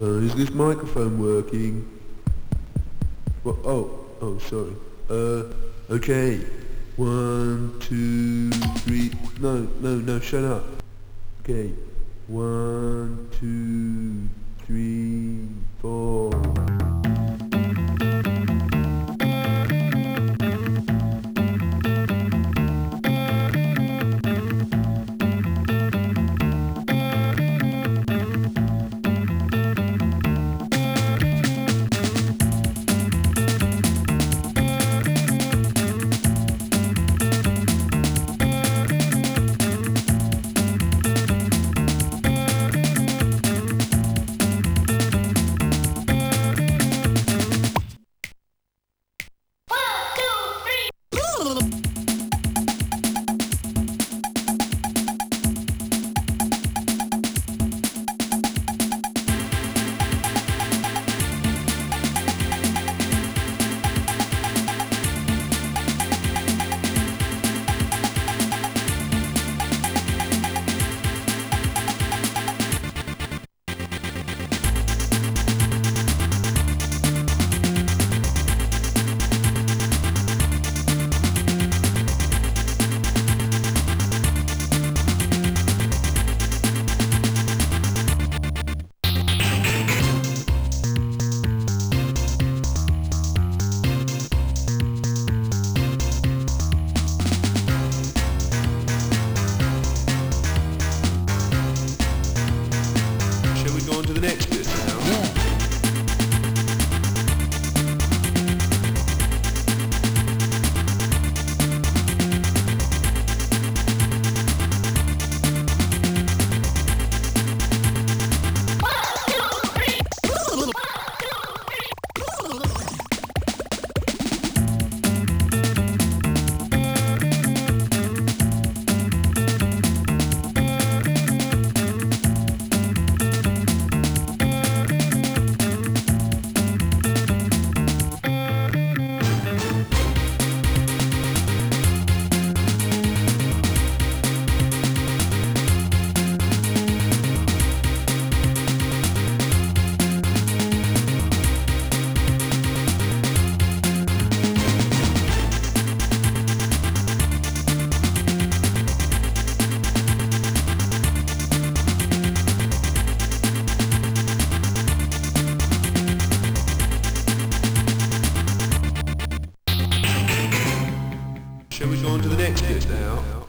Is this microphone working? What? Oh, sorry. Okay. 1, 2, 3. No, shut up. Okay. 1, 2, 3, 4. Shall we go on to the next bit now? Shall we go on to the next bit now?